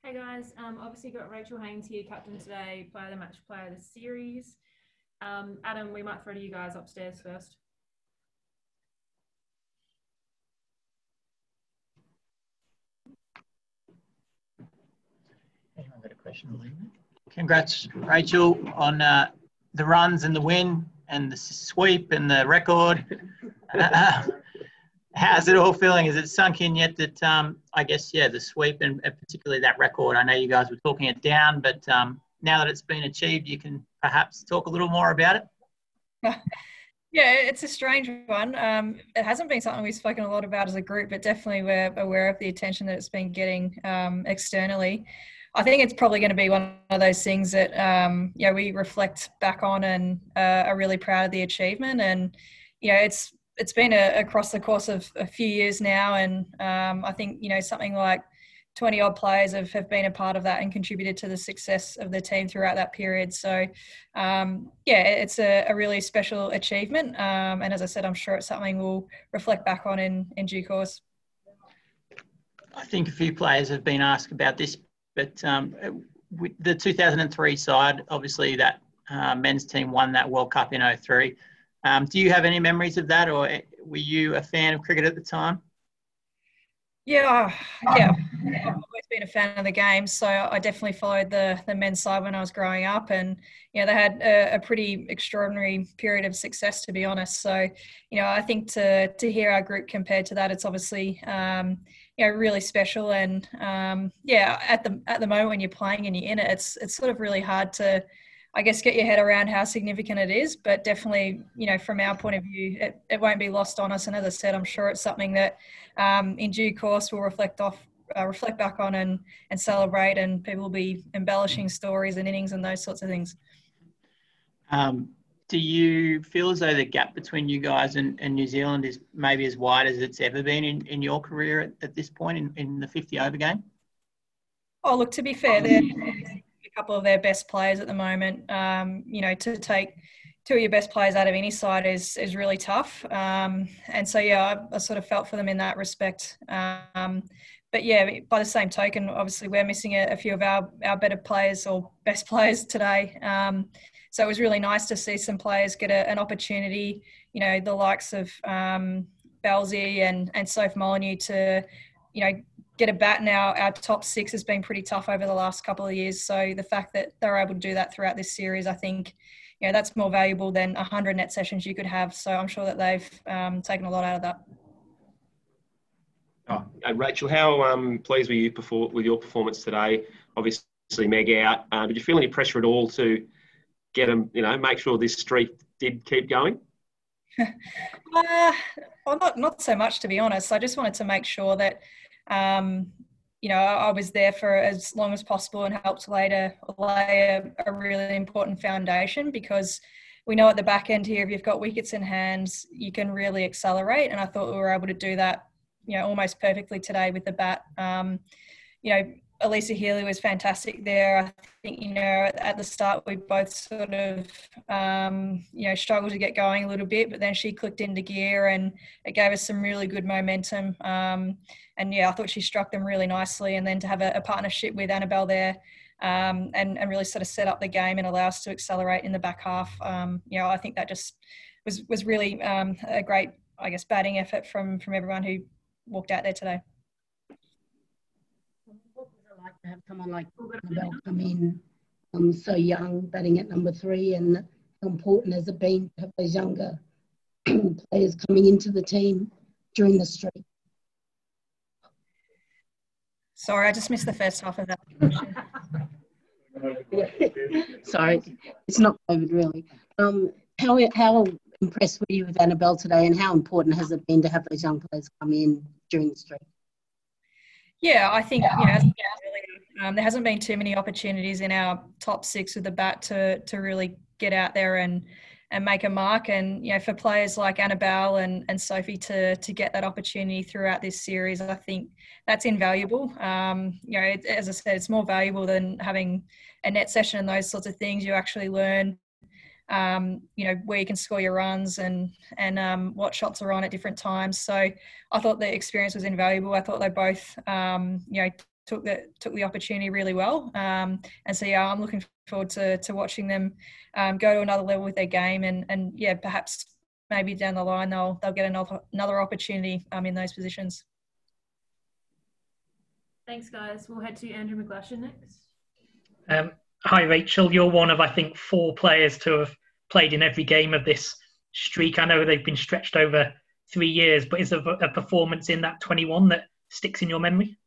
Hey guys, obviously got Rachel Haynes here, captain today, player of the match, player of the series. Adam, we might throw to you guys upstairs first. Anyone got a question? Congrats, Rachel, on the runs and the win and the sweep and the record. How's it all feeling? Is it sunk in yet that, I guess, the sweep and particularly that record? I know you guys were talking it down, but now that it's been achieved, you can perhaps talk a little more about it? Yeah, it's a strange one. It hasn't been something we've spoken a lot about as a group, but definitely we're aware of the attention that it's been getting externally. I think it's probably going to be one of those things that, we reflect back on and are really proud of the achievement. And, it's been across the course of a few years now. And I think, something like 20 odd players have been a part of that and contributed to the success of the team throughout that period. So, it's a really special achievement. And as I said, I'm sure it's something we'll reflect back on in due course. I think a few players have been asked about this, but with the 2003 side, obviously that men's team won that World Cup in 2003. Do you have any memories of that, or were you a fan of cricket at the time? Yeah. I've always been a fan of the game, so I definitely followed the men's side when I was growing up, and they had a pretty extraordinary period of success, to be honest. So, I think to hear our group compared to that, it's obviously really special. And at the moment when you're playing and you're in it, it's sort of really hard to, I guess, get your head around how significant it is. But definitely, from our point of view, it won't be lost on us. And as I said, I'm sure it's something that in due course we'll reflect back on and celebrate, and people will be embellishing stories and innings and those sorts of things. Do you feel as though the gap between you guys and New Zealand is maybe as wide as it's ever been in your career at this point in the 50 over game? Oh, look, to be fair, they're a couple of their best players at the moment. To take two of your best players out of any side is really tough. And so, I sort of felt for them in that respect. But by the same token, obviously we're missing a few of our better players or best players today. So it was really nice to see some players get an opportunity, the likes of Belzy and Soph Molyneux to, get a bat now. Our top six has been pretty tough over the last couple of years. So the fact that they're able to do that throughout this series, I think, that's more valuable than 100 net sessions you could have. So I'm sure that they've taken a lot out of that. Rachel, how pleased were you with your performance today? Obviously, Meg out. Did you feel any pressure at all to get them, make sure this streak did keep going? Well, not so much, to be honest. I just wanted to make sure that, I was there for as long as possible and helped lay a really important foundation, because we know at the back end here, if you've got wickets in hands, you can really accelerate. And I thought we were able to do that, almost perfectly today with the bat. Alyssa Healy was fantastic there. I think, at the start we both sort of, struggled to get going a little bit, but then she clicked into gear and it gave us some really good momentum. I thought she struck them really nicely. And then to have a partnership with Annabelle there and really sort of set up the game and allow us to accelerate in the back half. I think that just was really a great, I guess, batting effort from everyone who walked out there today. What was it like to have someone like Annabelle come in so young, batting at number 3, and how important has it been to have those younger players coming into the team during the streak? Sorry, I just missed the first half of that. Sorry, it's not COVID really. How impressed were you with Annabelle today, and how important has it been to have those young players come in during the streak? Yeah, I think as there hasn't been too many opportunities in our top 6 with the bat to really get out there and make a mark. And for players like Annabelle and Sophie to get that opportunity throughout this series, I think that's invaluable. As I said, it's more valuable than having a net session and those sorts of things. You actually learn where you can score your runs and what shots are on at different times. So I thought the experience was invaluable. I thought they both, took the opportunity really well. And so, yeah, I'm looking forward to watching them go to another level with their game, and yeah, perhaps maybe down the line they'll get another opportunity in those positions. Thanks, guys. We'll head to Andrew McGlashan next. Hi, Rachel. You're one of, I think, 4 players to have played in every game of this streak. I know they've been stretched over 3 years, but is there a performance in that 21 that sticks in your memory?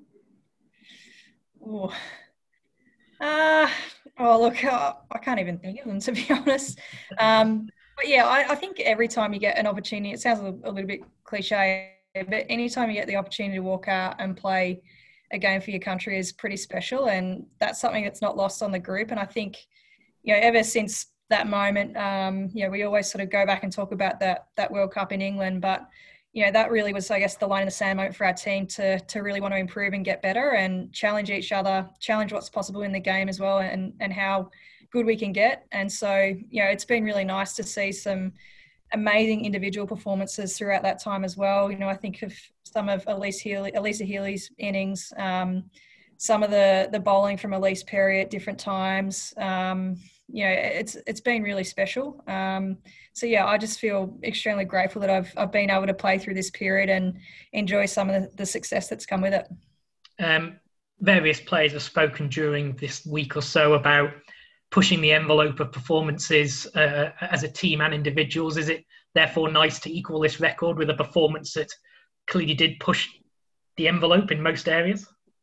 Look, I can't even think of them, to be honest. But yeah, I think every time you get an opportunity, it sounds a little bit cliche, but anytime you get the opportunity to walk out and play a game for your country is pretty special, and that's something that's not lost on the group. And I think, ever since that moment, we always sort of go back and talk about that World Cup in England, but that really was, I guess, the line in the sand moment for our team to really want to improve and get better and challenge each other, challenge what's possible in the game as well, and how good we can get. And so, it's been really nice to see some amazing individual performances throughout that time as well. I think of some of Elisa Healy's innings, some of the bowling from Elise Perry at different times. It's been really special. So yeah, I just feel extremely grateful that I've been able to play through this period and enjoy some of the success that's come with it. Various players have spoken during this week or so about pushing the envelope of performances as a team and individuals. Is it therefore nice to equal this record with a performance that clearly did push the envelope in most areas?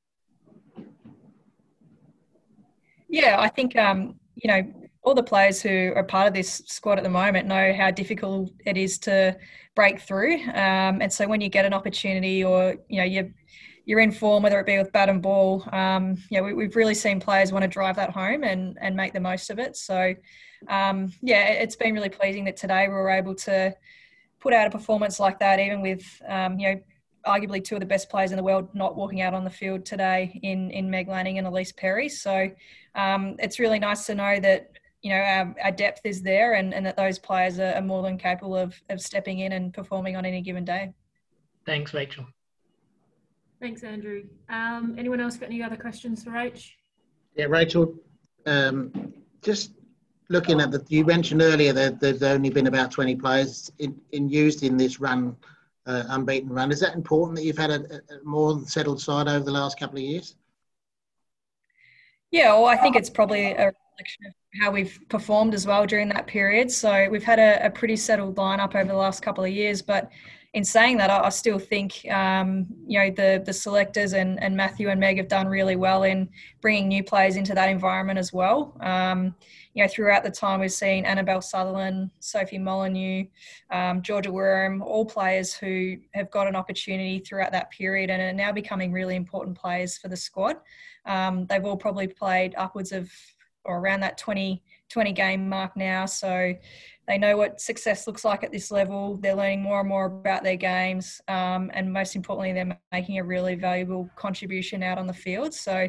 Yeah, I think, all the players who are part of this squad at the moment know how difficult it is to break through. And so when you get an opportunity or, you're in form, whether it be with bat and ball, we've really seen players want to drive that home and make the most of it. So, it's been really pleasing that today we were able to put out a performance like that, even with, arguably 2 of the best players in the world not walking out on the field today in Meg Lanning and Elise Perry. So it's really nice to know that, our depth is there and that those players are more than capable of stepping in and performing on any given day. Thanks, Rachel. Thanks, Andrew. Anyone else got any other questions for Rach? Yeah, Rachel, just looking at you mentioned earlier that there's only been about 20 players used in this run, unbeaten run. Is that important that you've had a more settled side over the last couple of years? Yeah, well, I think it's probably a reflection of how we've performed as well during that period. So we've had a pretty settled lineup over the last couple of years, but in saying that, I still think, the selectors and Matthew and Meg have done really well in bringing new players into that environment as well. Throughout the time we've seen Annabelle Sutherland, Sophie Molyneux, Georgia Worm, all players who have got an opportunity throughout that period and are now becoming really important players for the squad. They've all probably played upwards of or around that 20 game mark now. So they know what success looks like at this level. They're learning more and more about their games. And most importantly, they're making a really valuable contribution out on the field. So,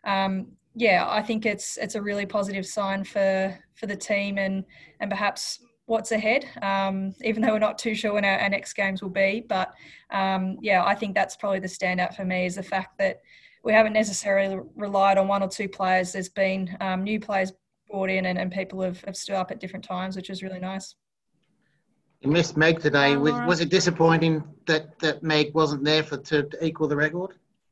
I think it's a really positive sign for the team and perhaps what's ahead, even though we're not too sure when our next games will be. But, I think that's probably the standout for me is the fact that we haven't necessarily relied on 1 or 2 players. There's been new players brought in and people have stood up at different times, which is really nice. You missed Meg today. Was it disappointing that Meg wasn't there to equal the record?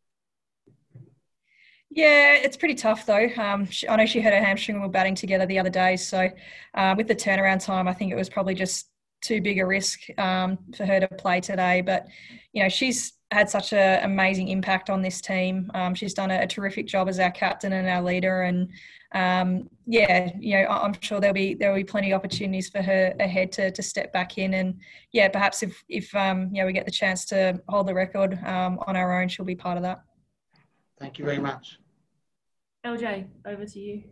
Yeah, it's pretty tough though. I know she had her hamstring when we were batting together the other day. So with the turnaround time, I think it was probably just too big a risk for her to play today. But, she's had such an amazing impact on this team. She's done a terrific job as our captain and our leader. And, I'm sure there'll be plenty of opportunities for her ahead to step back in. And, perhaps if we get the chance to hold the record on our own, she'll be part of that. Thank you very much. LJ, over to you.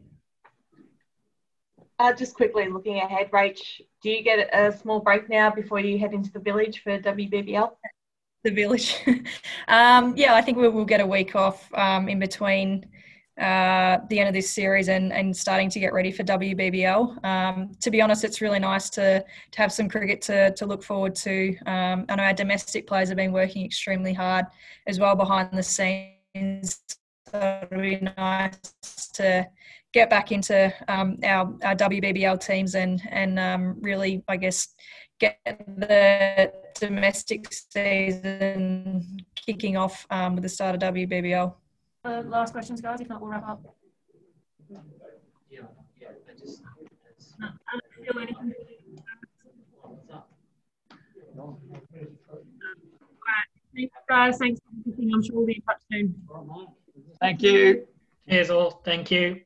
Just quickly looking ahead, Rach, do you get a small break now before you head into the village for WBBL? The village. I think we'll get a week off in between the end of this series and starting to get ready for WBBL. To be honest, it's really nice to have some cricket to look forward to. I know our domestic players have been working extremely hard as well behind the scenes So it'll be nice to get back into our WBBL teams and really, I guess, get the domestic season kicking off with the start of WBBL. Last questions, guys. If not, we'll wrap up. Thanks, guys. Thanks for everything. I'm sure we'll be in touch soon. Thank you. Cheers all. Thank you.